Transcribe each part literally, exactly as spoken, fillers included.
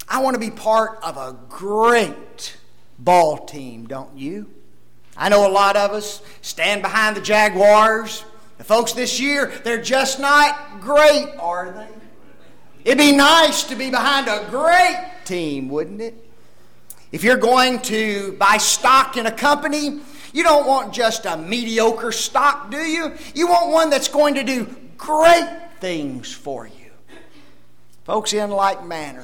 I want to be part of a great ball team, don't you? I know a lot of us stand behind the Jaguars. The folks this year, they're just not great, are they? It'd be nice to be behind a great team, wouldn't it? If you're going to buy stock in a company, you don't want just a mediocre stock, do you? You want one that's going to do great things for you. Folks, in like manner,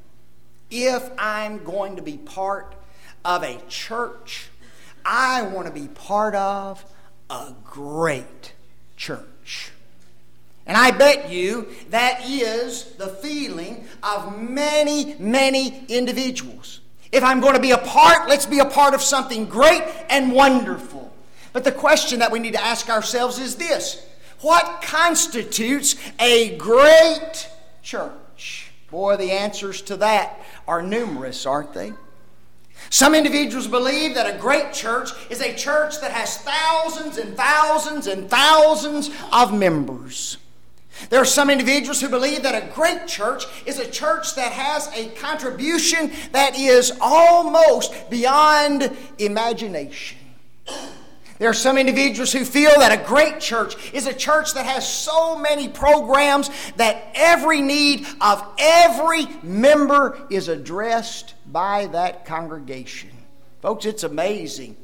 if I'm going to be part of a church, I want to be part of a great church. And I bet you that is the feeling of many, many individuals. If I'm going to be a part, let's be a part of something great and wonderful. But the question that we need to ask ourselves is this: what constitutes a great church? Boy, the answers to that are numerous, aren't they? Some individuals believe that a great church is a church that has thousands and thousands and thousands of members. There are some individuals who believe that a great church is a church that has a contribution that is almost beyond imagination. There are some individuals who feel that a great church is a church that has so many programs that every need of every member is addressed by that congregation. Folks, it's amazing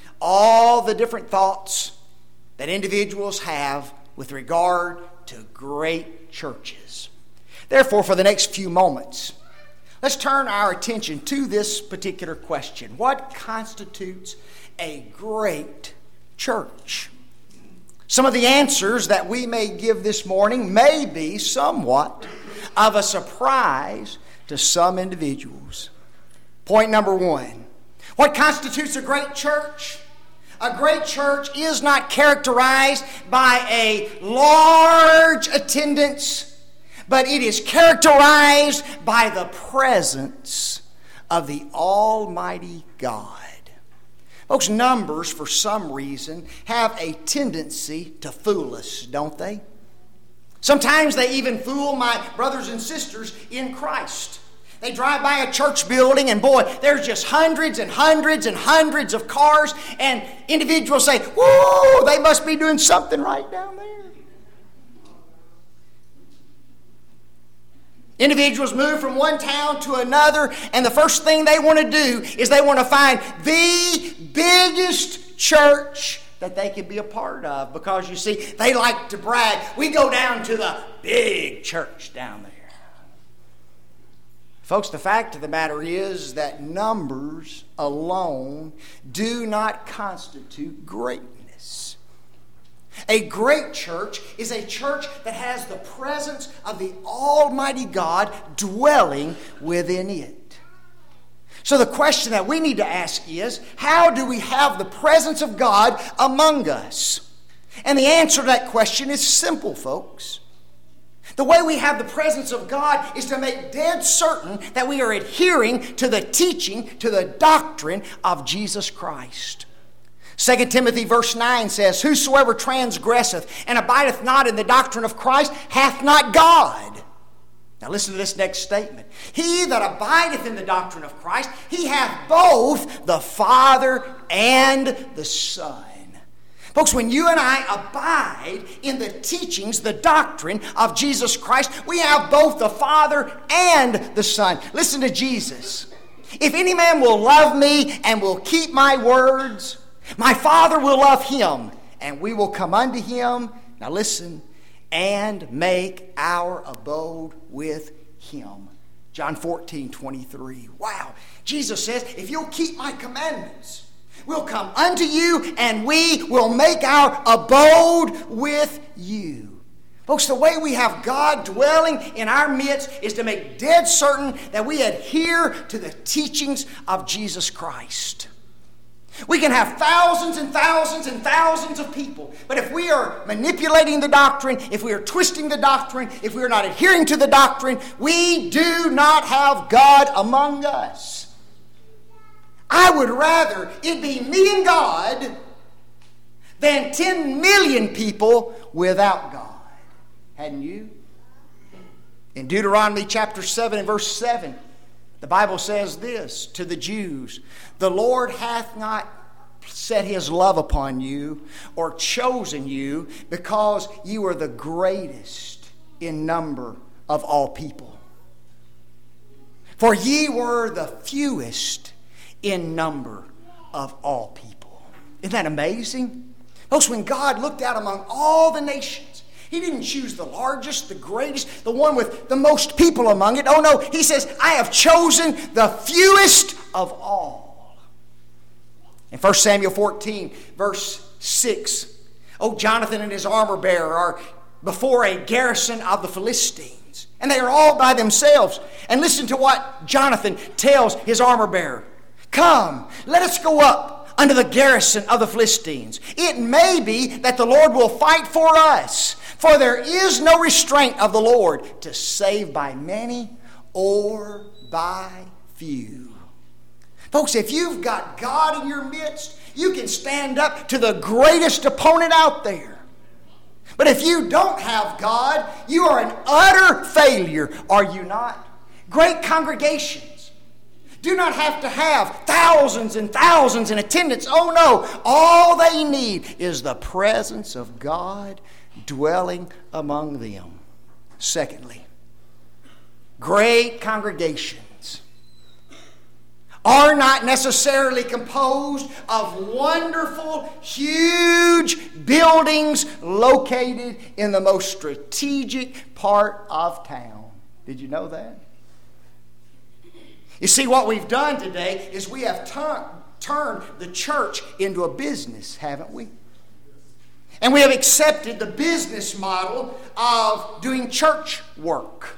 all the different thoughts that individuals have with regard to great churches. Therefore, for the next few moments, let's turn our attention to this particular question: what constitutes a great church? Some of the answers that we may give this morning may be somewhat of a surprise to some individuals. Point number one: what constitutes a great church? A great church is not characterized by a large attendance, but it is characterized by the presence of the Almighty God. Folks, numbers, for some reason, have a tendency to fool us, don't they? Sometimes they even fool my brothers and sisters in Christ. They drive by a church building and boy, there's just hundreds and hundreds and hundreds of cars, and individuals say, whoa, they must be doing something right down there. Individuals move from one town to another, and the first thing they want to do is they want to find the biggest church that they can be a part of, because you see, they like to brag. We go down to the big church down there. Folks, the fact of the matter is that numbers alone do not constitute greatness. A great church is a church that has the presence of the Almighty God dwelling within it. So the question that we need to ask is, how do we have the presence of God among us? And the answer to that question is simple, folks. The way we have the presence of God is to make dead certain that we are adhering to the teaching, to the doctrine of Jesus Christ. Second Timothy verse nine says, whosoever transgresseth and abideth not in the doctrine of Christ hath not God. Now listen to this next statement. He that abideth in the doctrine of Christ, he hath both the Father and the Son. Folks, when you and I abide in the teachings, the doctrine of Jesus Christ, we have both the Father and the Son. Listen to Jesus. If any man will love me and will keep my words, my Father will love him, and we will come unto him, now listen, and make our abode with him. John fourteen twenty-three. Wow. Jesus says, if you'll keep my commandments, we'll come unto you, and we will make our abode with you. Folks, the way we have God dwelling in our midst is to make dead certain that we adhere to the teachings of Jesus Christ. We can have thousands and thousands and thousands of people, but if we are manipulating the doctrine, if we are twisting the doctrine, if we are not adhering to the doctrine, we do not have God among us. I would rather it be me and God than ten million people without God. Hadn't you? In Deuteronomy chapter seven and verse seven, The Bible says this to the Jews, the Lord hath not set his love upon you or chosen you because you are the greatest in number of all people. For ye were the fewest in number of all people. Isn't that amazing? Folks, when God looked out among all the nations, he didn't choose the largest, the greatest, the one with the most people among it. Oh no, he says, I have chosen the fewest of all. In First Samuel fourteen, verse six, oh, Jonathan and his armor bearer are before a garrison of the Philistines. And they are all by themselves. And listen to what Jonathan tells his armor bearer. Come, let us go up under the garrison of the Philistines. It may be that the Lord will fight for us. For there is no restraint of the Lord to save by many or by few. Folks, if you've got God in your midst, you can stand up to the greatest opponent out there. But if you don't have God, you are an utter failure, are you not? Great congregations do not have to have thousands and thousands in attendance. Oh no, all they need is the presence of God dwelling among them. Secondly, great congregations are not necessarily composed of wonderful, huge buildings located in the most strategic part of town. Did you know that? You see, what we've done today is we have tur- turned the church into a business, haven't we? And we have accepted the business model of doing church work.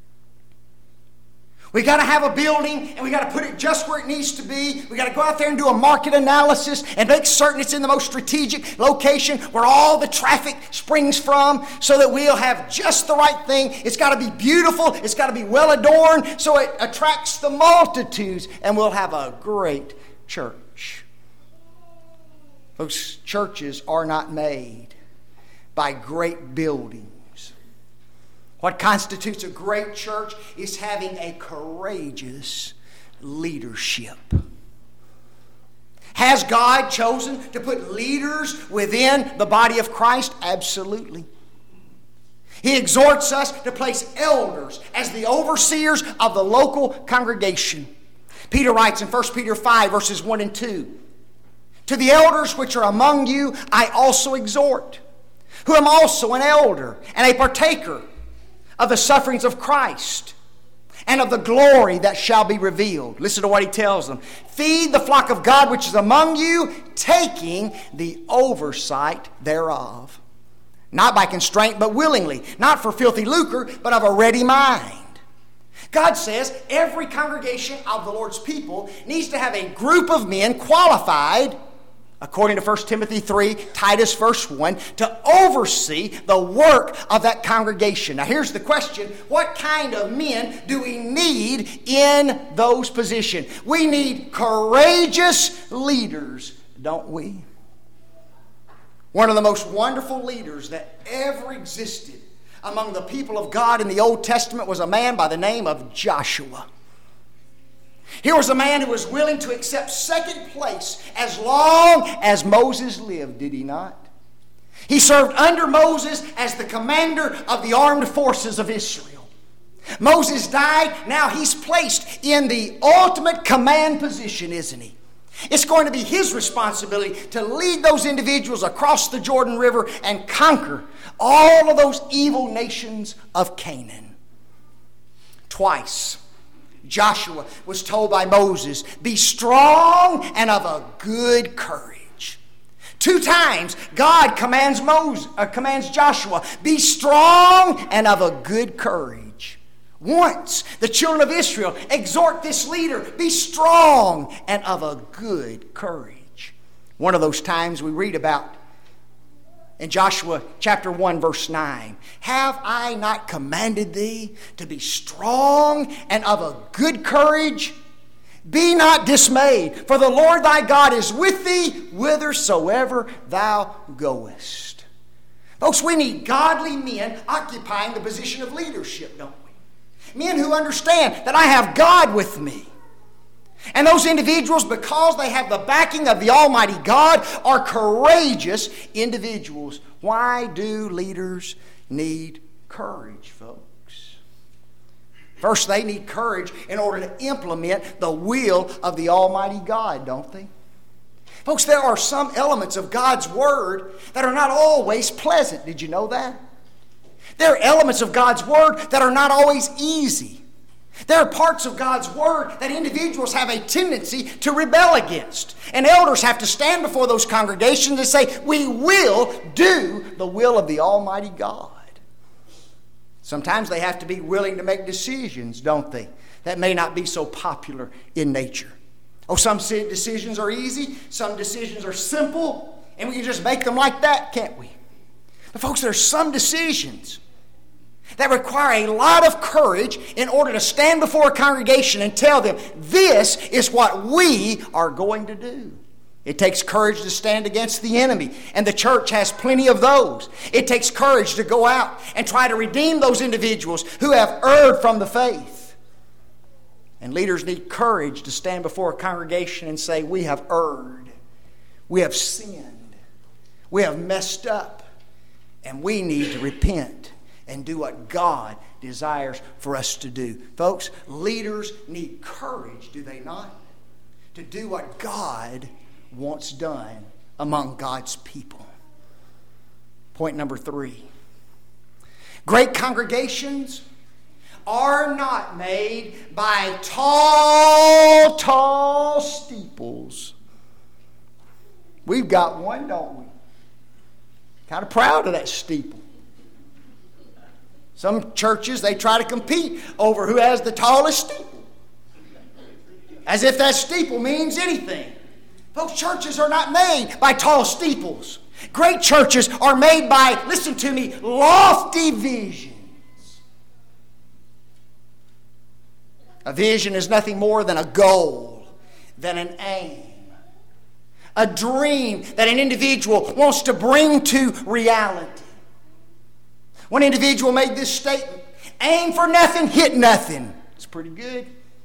We got to have a building and we got to put it just where it needs to be. We got to go out there and do a market analysis and make certain it's in the most strategic location where all the traffic springs from so that we'll have just the right thing. It's got to be beautiful. It's got to be well adorned so it attracts the multitudes and we'll have a great church. Those churches are not made by great buildings. What constitutes a great church is having a courageous leadership. Has God chosen to put leaders within the body of Christ? Absolutely. He exhorts us to place elders as the overseers of the local congregation. Peter writes in First Peter five, verses one and two, to the elders which are among you, I also exhort, who am also an elder and a partaker of the sufferings of Christ and of the glory that shall be revealed. Listen to what he tells them. Feed the flock of God which is among you, taking the oversight thereof. Not by constraint, but willingly. Not for filthy lucre, but of a ready mind. God says every congregation of the Lord's people needs to have a group of men qualified, according to First Timothy three, Titus verse one, to oversee the work of that congregation. Now here's the question. What kind of men do we need in those positions? We need courageous leaders, don't we? One of the most wonderful leaders that ever existed among the people of God in the Old Testament was a man by the name of Joshua. Here was a man who was willing to accept second place as long as Moses lived, did he not? He served under Moses as the commander of the armed forces of Israel. Moses died, now he's placed in the ultimate command position, isn't he? It's going to be his responsibility to lead those individuals across the Jordan River and conquer all of those evil nations of Canaan. Twice, Joshua was told by Moses, be strong and of a good courage. Two times, God commands Moses, uh, commands Joshua, be strong and of a good courage. Once, the children of Israel exhort this leader, be strong and of a good courage. One of those times we read about in Joshua chapter one, verse nine, have I not commanded thee to be strong and of a good courage? Be not dismayed, for the Lord thy God is with thee whithersoever thou goest. Folks, we need godly men occupying the position of leadership, don't we? Men who understand that I have God with me. And those individuals, because they have the backing of the Almighty God, are courageous individuals. Why do leaders need courage, folks? First, they need courage in order to implement the will of the Almighty God, don't they? Folks, there are some elements of God's Word that are not always pleasant. Did you know that? There are elements of God's Word that are not always easy. There are parts of God's Word that individuals have a tendency to rebel against. And elders have to stand before those congregations and say, we will do the will of the Almighty God. Sometimes they have to be willing to make decisions, don't they? That may not be so popular in nature. Oh, some decisions are easy, some decisions are simple, and we can just make them like that, can't we? But folks, there are some decisions that require a lot of courage in order to stand before a congregation and tell them, this is what we are going to do. It takes courage to stand against the enemy, and the church has plenty of those. It takes courage to go out and try to redeem those individuals who have erred from the faith. And leaders need courage to stand before a congregation and say, we have erred, we have sinned, we have messed up, and we need to repent and do what God desires for us to do. Folks, leaders need courage, do they not? To do what God wants done among God's people. Point number three. Great congregations are not made by tall, tall steeples. We've got one, don't we? Kind of proud of that steeple. Some churches, they try to compete over who has the tallest steeple. As if that steeple means anything. Folks, churches are not made by tall steeples. Great churches are made by, listen to me, lofty visions. A vision is nothing more than a goal, than an aim. A dream that an individual wants to bring to reality. One individual made this statement, aim for nothing, hit nothing. It's pretty good.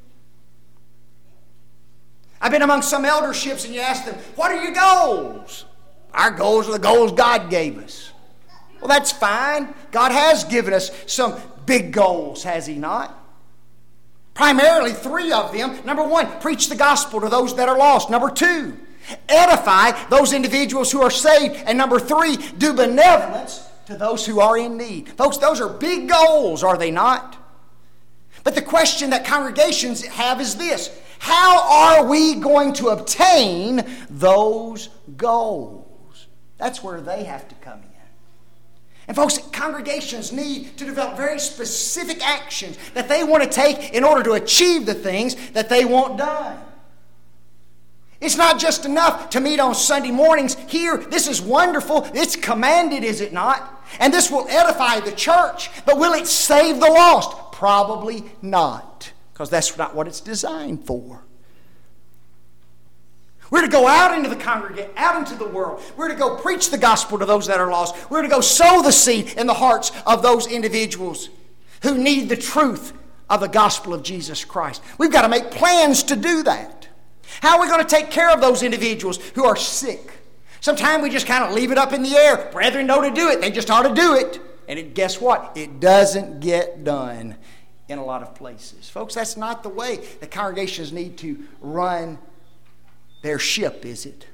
I've been among some elderships and you ask them, what are your goals? Our goals are the goals God gave us. Well, that's fine. God has given us some big goals, has He not? Primarily three of them. Number one, preach the gospel to those that are lost. Number two, edify those individuals who are saved. And number three, do benevolence to those who are in need. Folks, those are big goals, are they not? But the question that congregations have is this: how are we going to obtain those goals? That's where they have to come in. And folks, congregations need to develop very specific actions that they want to take in order to achieve the things that they want done. It's not just enough to meet on Sunday mornings here. This is wonderful. It's commanded, is it not? And this will edify the church. But will it save the lost? Probably not. Because that's not what it's designed for. We're to go out into the congregation, out into the world. We're to go preach the gospel to those that are lost. We're to go sow the seed in the hearts of those individuals who need the truth of the gospel of Jesus Christ. We've got to make plans to do that. How are we going to take care of those individuals who are sick? Sometimes we just kind of leave it up in the air. Brethren know to do it. They just ought to do it. And it, guess what? It doesn't get done in a lot of places. Folks, that's not the way the congregations need to run their ship, is it?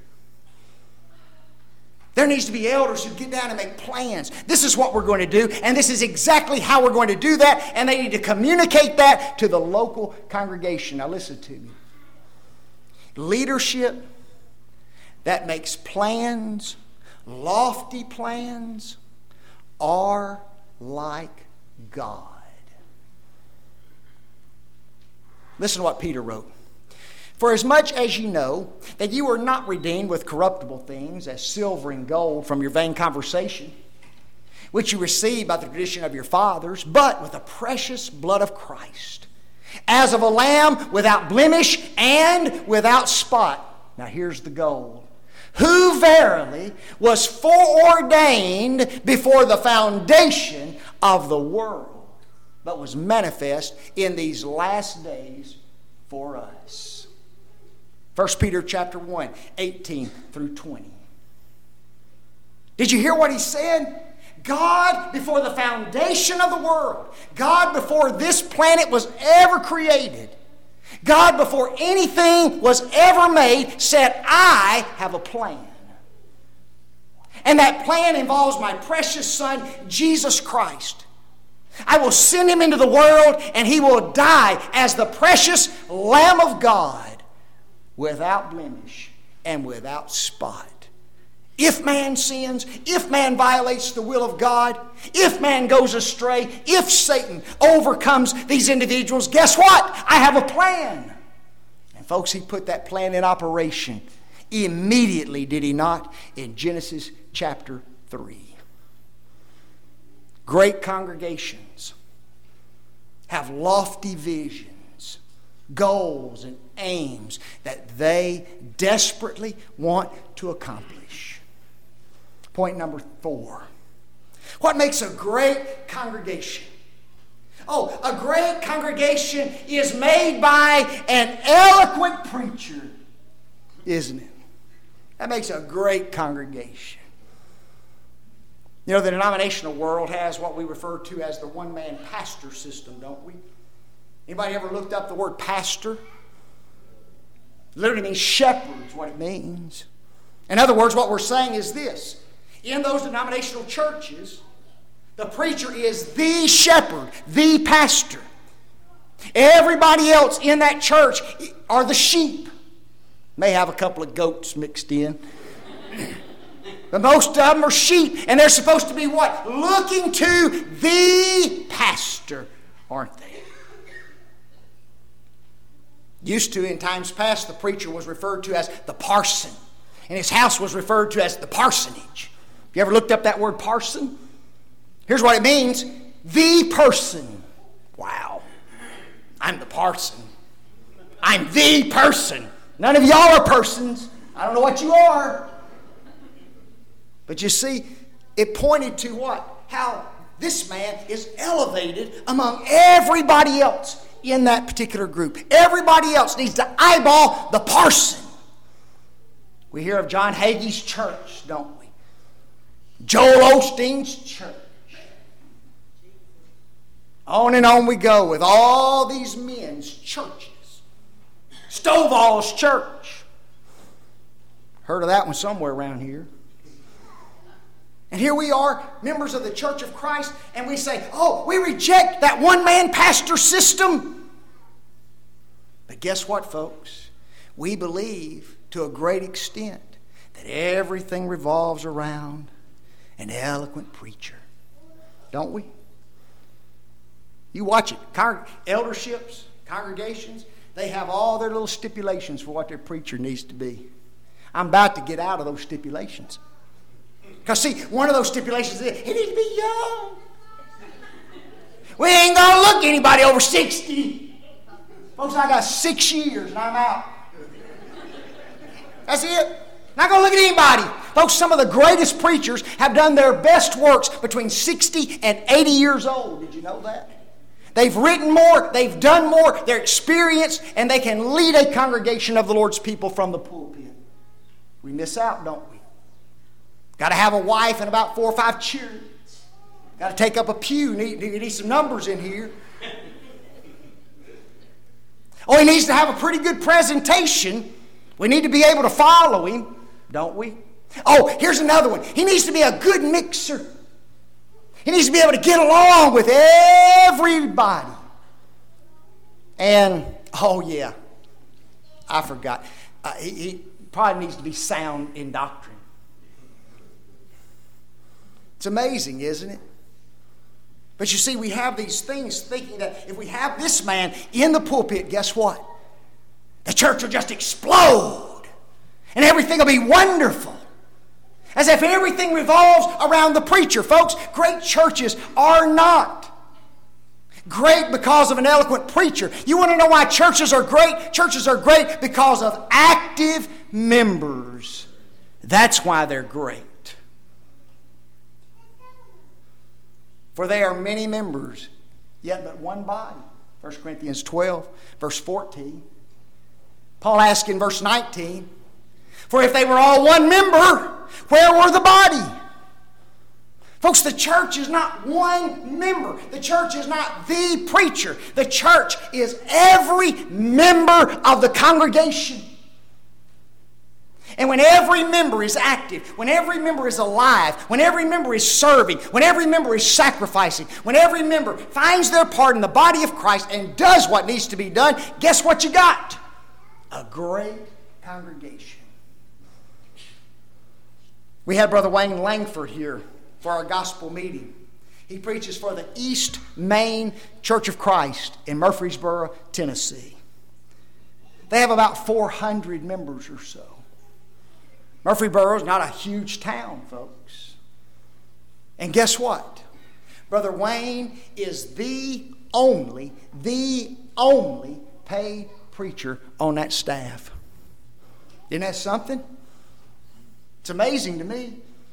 There needs to be elders who get down and make plans. This is what we're going to do, and this is exactly how we're going to do that, and they need to communicate that to the local congregation. Now listen to me. Leadership that makes plans, lofty plans, are like God. Listen to what Peter wrote. For as much as ye know that you are not redeemed with corruptible things, as silver and gold, from your vain conversation, which you received by the tradition of your fathers, but with the precious blood of Christ, as of a lamb without blemish and without spot. Now here's the goal. Who verily was foreordained before the foundation of the world. but was manifest in these last days for us. First Peter chapter one, eighteen through twenty. Did you hear what he said? God, before the foundation of the world, God, before this planet was ever created, God, before anything was ever made, said, I have a plan. And that plan involves my precious Son, Jesus Christ. I will send him into the world, and he will die as the precious Lamb of God, without blemish and without spot. If man sins, if man violates the will of God, if man goes astray, if Satan overcomes these individuals, guess what? I have a plan. And folks, he put that plan in operation immediately, did he not? In Genesis chapter three. Great congregations have lofty visions, goals, and aims that they desperately want to accomplish. Point number four. What makes a great congregation? Oh, a great congregation is made by an eloquent preacher, isn't it? That makes a great congregation. You know, the denominational world has what we refer to as the one-man pastor system, don't we? Anybody ever looked up the word pastor? Literally means shepherd is what it means. In other words, what we're saying is this. In those denominational churches, the preacher is the shepherd, the pastor. Everybody else in that church are the sheep. May have a couple of goats mixed in. But most of them are sheep, and they're supposed to be what? Looking to the pastor, aren't they? Used to, in times past, the preacher was referred to as the parson, and his house was referred to as the parsonage. Have you ever looked up that word parson? Here's what it means. The person. Wow. I'm the parson. I'm the person. None of y'all are persons. I don't know what you are. But you see, it pointed to what? How this man is elevated among everybody else in that particular group. Everybody else needs to eyeball the parson. We hear of John Hagee's church, don't we? Joel Osteen's church. On and on we go with all these men's churches. Stovall's church. Heard of that one somewhere around here. And here we are, members of the Church of Christ, and we say, oh, we reject that one-man pastor system. But guess what, folks? We believe to a great extent that everything revolves around an eloquent preacher. Don't we? You watch it. Con- elderships, congregations, they have all their little stipulations for what their preacher needs to be. I'm about to get out of those stipulations. Because, see, one of those stipulations is he needs to be young. We ain't going to look at anybody over sixty. Folks, I got six years and I'm out. That's it. Not going to look at anybody. Folks, some of the greatest preachers have done their best works between sixty and eighty years old. Did you know that? They've written more, they've done more, they're experienced, and they can lead a congregation of the Lord's people from the pulpit. We miss out, don't we? Got to have a wife and about four or five children. Got to take up a pew. Need, need some numbers in here. Oh, he needs to have a pretty good presentation. We need to be able to follow him, don't we? Oh, here's another one. He needs to be a good mixer. He needs to be able to get along with everybody. And, oh yeah, I forgot. Uh, he, he probably needs to be sound in doctrine. It's amazing, isn't it? But you see, we have these things thinking that if we have this man in the pulpit, guess what? The church will just explode. And everything will be wonderful. As if everything revolves around the preacher. Folks, great churches are not great because of an eloquent preacher. You want to know why churches are great? Churches are great because of active members. That's why they're great. For there are many members yet but one body. First Corinthians twelve, verse fourteen. Paul asks in verse nineteen, for if they were all one member, where were the body? Folks, the church is not one member. The church is not the preacher. The church is every member of the congregation. And when every member is active, when every member is alive, when every member is serving, when every member is sacrificing, when every member finds their part in the body of Christ and does what needs to be done, guess what you got? A great congregation. We had Brother Wayne Langford here for our gospel meeting. He preaches for the East Main Church of Christ in Murfreesboro, Tennessee. They have about four hundred members or so. Murfreesboro is not a huge town, folks. And guess what? Brother Wayne is the only, the only paid preacher on that staff. Isn't that something? It's amazing to me.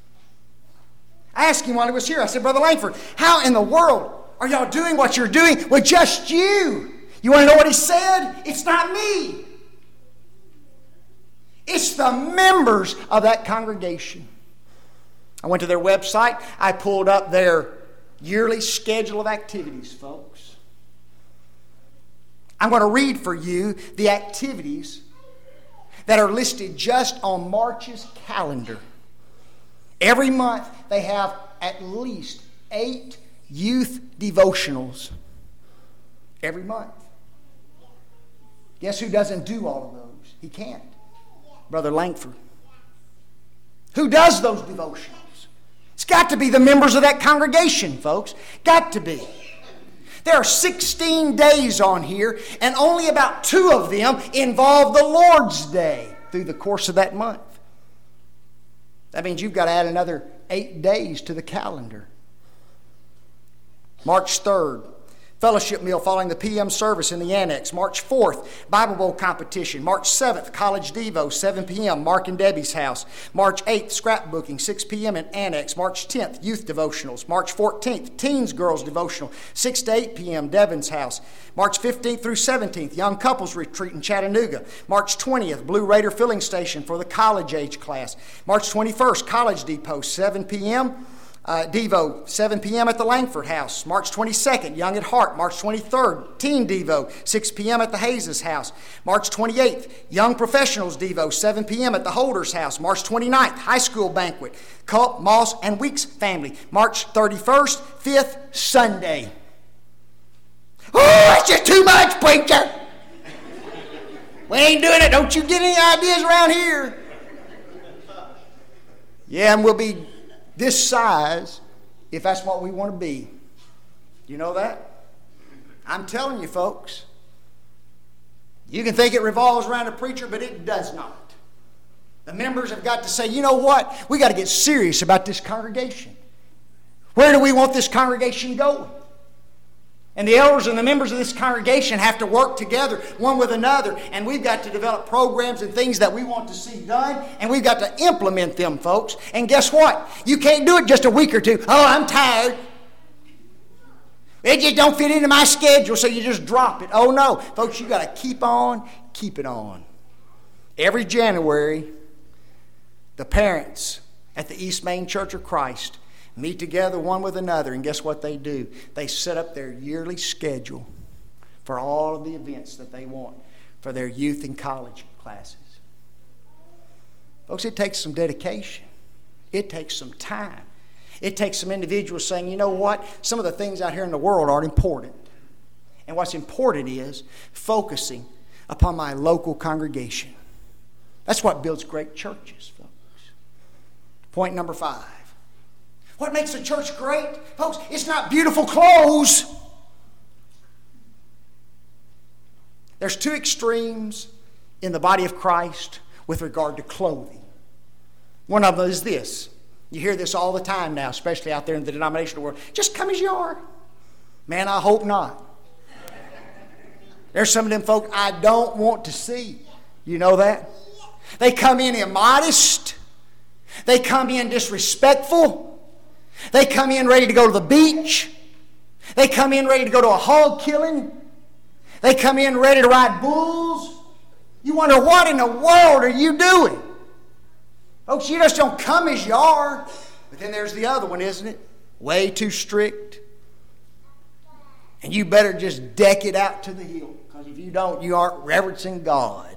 I asked him while he was here, I said, Brother Langford, how in the world are y'all doing what you're doing with just you? You want to know what he said? It's not me. It's the members of that congregation. I went to their website. I pulled up their yearly schedule of activities, folks. I'm going to read for you the activities that are listed just on March's calendar. Every month they have at least eight youth devotionals. Every month. Guess who doesn't do all of those? He can't. Brother Langford. Who does those devotionals? It's got to be the members of that congregation, folks. Got to be. There are sixteen days on here, and only about two of them involve the Lord's Day through the course of that month. That means you've got to add another eight days to the calendar. March third, fellowship meal following the P M service in the annex. March fourth, Bible Bowl competition. March seventh, college devo, seven p.m., Mark and Debbie's house. March eighth, scrapbooking, six p.m. in annex. March tenth, youth devotionals. March fourteenth, teens girls devotional, six to eight p.m., Devin's house. March fifteenth through seventeenth, young couples retreat in Chattanooga. March twentieth, Blue Raider filling station for the college age class. March twenty-first, college depot, seven p.m., Uh, Devo, seven p.m. at the Langford house. March twenty-second, Young at Heart. March twenty-third, Teen Devo, six p.m. at the Hayes' house. March twenty-eighth, Young Professionals Devo, seven p.m. at the Holders' house. March twenty-ninth, High School Banquet, Culp, Moss, and Weeks family. March thirty-first, fifth, Sunday. Oh, that's just too much, preacher. We ain't doing it. Don't you get any ideas around here? Yeah, and we'll be this size if that's what we want to be. You know that? I'm telling you, folks. You can think it revolves around a preacher, but it does not. The members have got to say, you know what? We got to get serious about this congregation. Where do we want this congregation going? And the elders and the members of this congregation have to work together one with another. And we've got to develop programs and things that we want to see done. And we've got to implement them, folks. And guess what? You can't do it just a week or two. Oh, I'm tired. It just don't fit into my schedule, so you just drop it. Oh, no. Folks, you got to keep on, keep it on. Every January, the parents at the East Main Church of Christ meet together one with another, and guess what they do? They set up their yearly schedule for all of the events that they want for their youth and college classes. Folks, it takes some dedication. It takes some time. It takes some individuals saying, you know what? Some of the things out here in the world aren't important. And what's important is focusing upon my local congregation. That's what builds great churches, folks. Point number five. What makes a church great? Folks, it's not beautiful clothes. There's two extremes in the body of Christ with regard to clothing. One of them is this. You hear this all the time now, especially out there in the denominational world. Just come as you are. Man, I hope not. There's some of them folk I don't want to see. You know that? They come in immodest. They come in disrespectful. They come in ready to go to the beach. They come in ready to go to a hog killing. They come in ready to ride bulls. You wonder, what in the world are you doing? Folks, you just don't come as you are. But then there's the other one, isn't it? Way too strict. And you better just deck it out to the hilt. Because if you don't, you aren't reverencing God.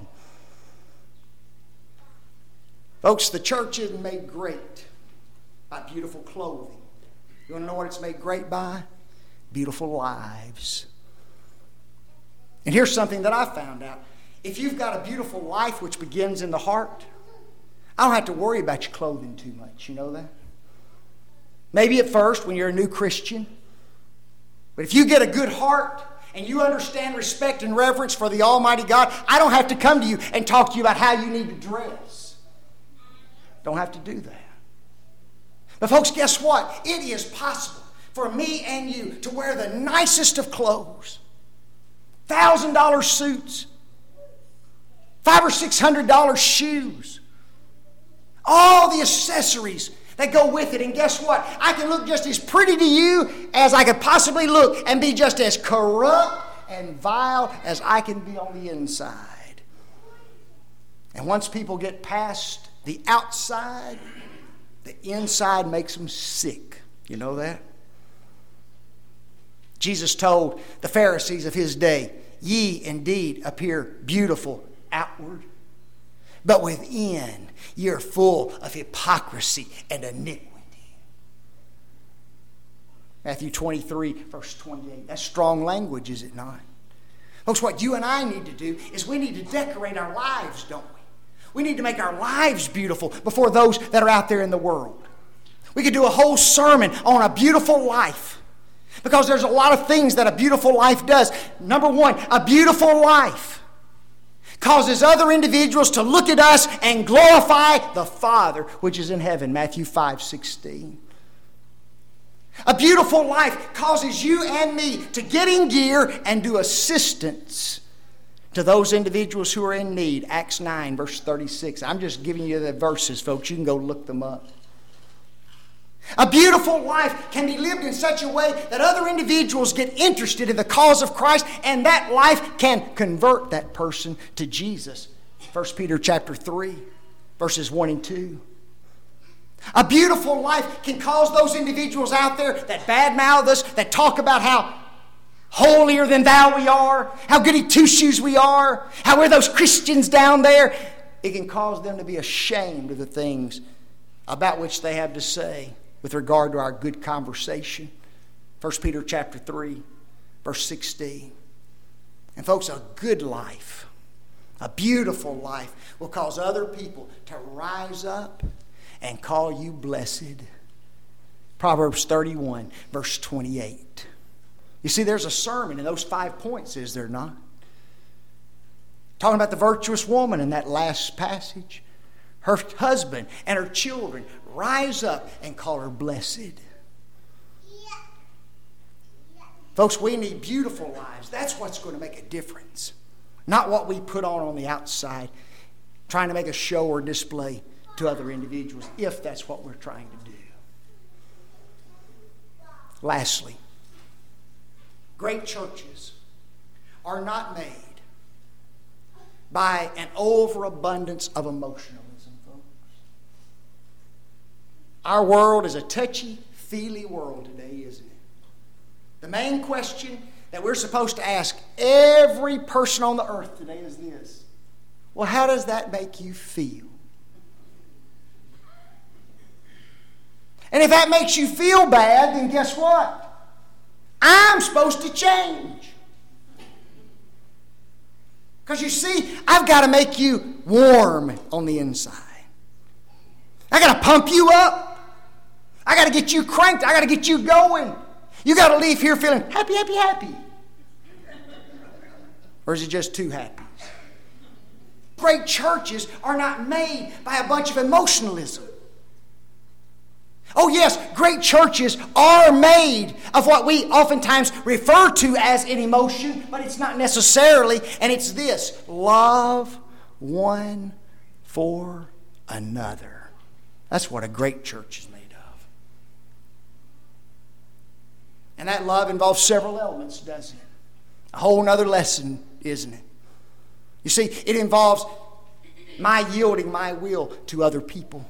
Folks, the church isn't made great by beautiful clothing. You want to know what it's made great by? Beautiful lives. And here's something that I found out. If you've got a beautiful life which begins in the heart, I don't have to worry about your clothing too much. You know that? Maybe at first when you're a new Christian. But if you get a good heart and you understand respect and reverence for the Almighty God, I don't have to come to you and talk to you about how you need to dress. Don't have to do that. But folks, guess what? It is possible for me and you to wear the nicest of clothes. one thousand dollars suits. Five or six hundred dollars shoes. All the accessories that go with it. And guess what? I can look just as pretty to you as I could possibly look and be just as corrupt and vile as I can be on the inside. And once people get past the outside, the inside makes them sick. You know that? Jesus told the Pharisees of his day, "Ye indeed appear beautiful outward, but within ye are full of hypocrisy and iniquity." Matthew twenty-three, verse twenty-eight. That's strong language, is it not? Folks, what you and I need to do is we need to decorate our lives, don't we? We need to make our lives beautiful before those that are out there in the world. We could do a whole sermon on a beautiful life, because there's a lot of things that a beautiful life does. Number one, a beautiful life causes other individuals to look at us and glorify the Father which is in heaven. Matthew five sixteen. A beautiful life causes you and me to get in gear and do assistance to those individuals who are in need. Acts nine, verse thirty-six. I'm just giving you the verses, folks. You can go look them up. A beautiful life can be lived in such a way that other individuals get interested in the cause of Christ, and that life can convert that person to Jesus. First Peter chapter three, verses one and two. A beautiful life can cause those individuals out there that badmouth us, that talk about how holier than thou we are, how goody two-shoes we are, how we're those Christians down there. It can cause them to be ashamed of the things about which they have to say with regard to our good conversation. First Peter chapter three, verse sixteen. And folks, a good life, a beautiful life, will cause other people to rise up and call you blessed. Proverbs thirty-one, verse twenty-eight. You see, there's a sermon in those five points, is there not? Talking about the virtuous woman in that last passage. Her husband and her children rise up and call her blessed. Folks, we need beautiful lives. That's what's going to make a difference. Not what we put on on the outside, trying to make a show or display to other individuals, if that's what we're trying to do. Lastly, great churches are not made by an overabundance of emotionalism, folks. Our world is a touchy-feely world today, isn't it? The main question that we're supposed to ask every person on the earth today is this: well, how does that make you feel? And if that makes you feel bad, then guess what? I'm supposed to change. Because you see, I've got to make you warm on the inside. I got to pump you up. I got to get you cranked. I got to get you going. You got to leave here feeling happy, happy, happy. Or is it just too happy? Great churches are not made by a bunch of emotionalism. Oh yes, great churches are made of what we oftentimes refer to as an emotion, but it's not necessarily, and it's this: love one for another. That's what a great church is made of. And that love involves several elements, doesn't it? A whole other lesson, isn't it? You see, it involves my yielding my will to other people.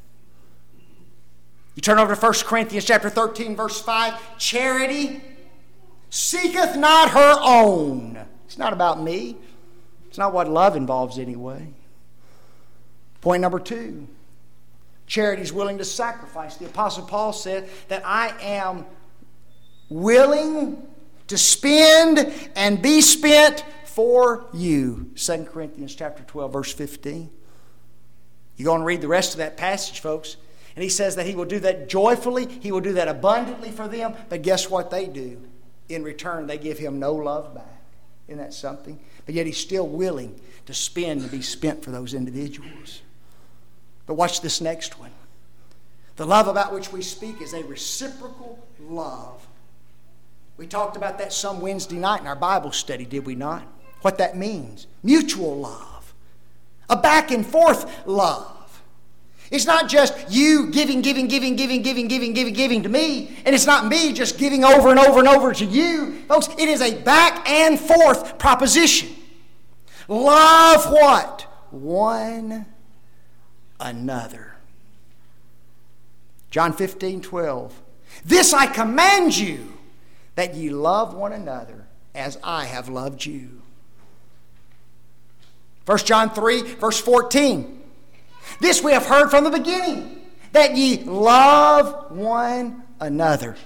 You turn over to First Corinthians chapter thirteen, verse five. Charity seeketh not her own. It's not about me. It's not what love involves anyway. Point number two. Charity is willing to sacrifice. The Apostle Paul said that I am willing to spend and be spent for you. Second Corinthians chapter twelve, verse fifteen. You go and read the rest of that passage, folks. And he says that he will do that joyfully. He will do that abundantly for them. But guess what they do? In return, they give him no love back. Isn't that something? But yet he's still willing to spend and be spent for those individuals. But watch this next one. The love about which we speak is a reciprocal love. We talked about that some Wednesday night in our Bible study, did we not? What that means. Mutual love. A back and forth love. It's not just you giving, giving, giving, giving, giving, giving, giving, giving to me. And it's not me just giving over and over and over to you. Folks, it is a back and forth proposition. Love what? One another. John fifteen, twelve. This I command you, that ye love one another as I have loved you. First John three, verse fourteen. This we have heard from the beginning, that ye love one another.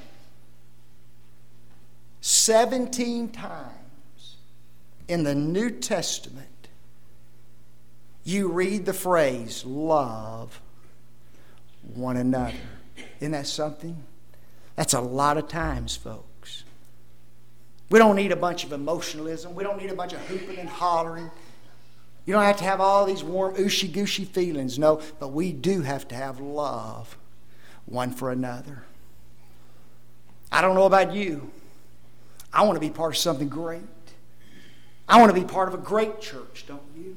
Seventeen times in the New Testament, you read the phrase, love one another. Isn't that something? That's a lot of times, folks. We don't need a bunch of emotionalism. We don't need a bunch of hooping and hollering. You don't have to have all these warm, ooshy-gooshy feelings. No, but we do have to have love one for another. I don't know about you. I want to be part of something great. I want to be part of a great church, don't you?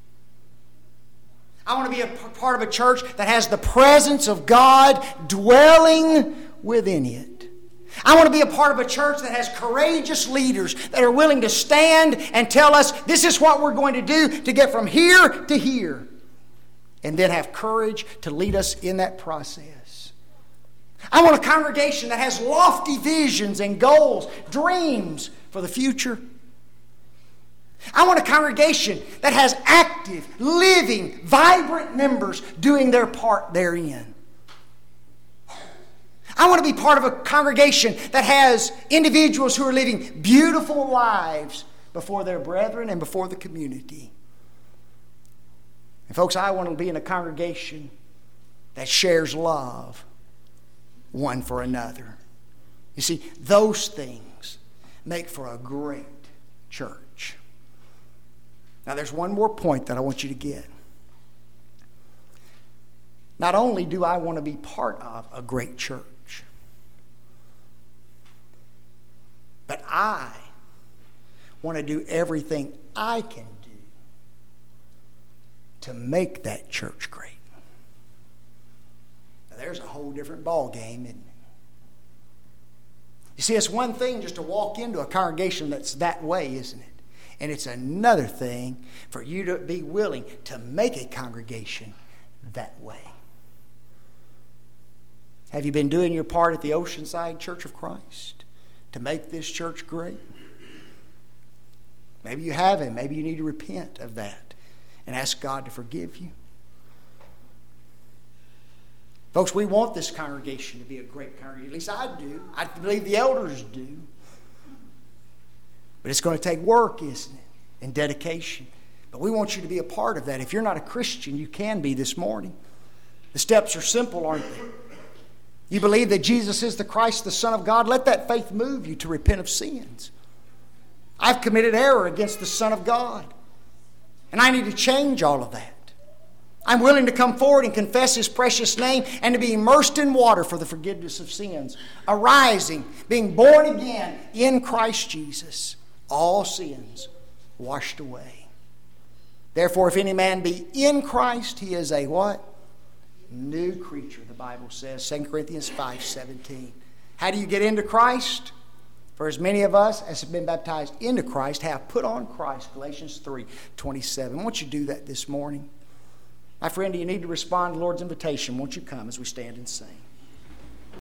I want to be a part of a church that has the presence of God dwelling within it. I want to be a part of a church that has courageous leaders that are willing to stand and tell us this is what we're going to do to get from here to here. And then have courage to lead us in that process. I want a congregation that has lofty visions and goals, dreams for the future. I want a congregation that has active, living, vibrant members doing their part therein. I want to be part of a congregation that has individuals who are living beautiful lives before their brethren and before the community. And folks, I want to be in a congregation that shares love one for another. You see, those things make for a great church. Now, there's one more point that I want you to get. Not only do I want to be part of a great church, but I want to do everything I can do to make that church great. Now, there's a whole different ball game, isn't it? You see, it's one thing just to walk into a congregation that's that way, isn't it? And it's another thing for you to be willing to make a congregation that way. Have you been doing your part at the Oceanside Church of Christ to make this church great? Maybe you haven't. Maybe you need to repent of that and ask God to forgive you. Folks, we want this congregation to be a great congregation. At least I do. I believe the elders do. But it's going to take work, isn't it? And dedication. But we want you to be a part of that. If you're not a Christian, you can be this morning. The steps are simple, aren't they? You believe that Jesus is the Christ, the Son of God. Let that faith move you to repent of sins. I've committed error against the Son of God. And I need to change all of that. I'm willing to come forward and confess His precious name and to be immersed in water for the forgiveness of sins. Arising, being born again in Christ Jesus. All sins washed away. Therefore, if any man be in Christ, he is a what? New creature, the Bible says. Second Corinthians five seventeen. How do you get into Christ? For as many of us as have been baptized into Christ have put on Christ. Galatians three twenty-seven. Won't you do that this morning? My friend, do you need to respond to the Lord's invitation? Won't you come as we stand and sing?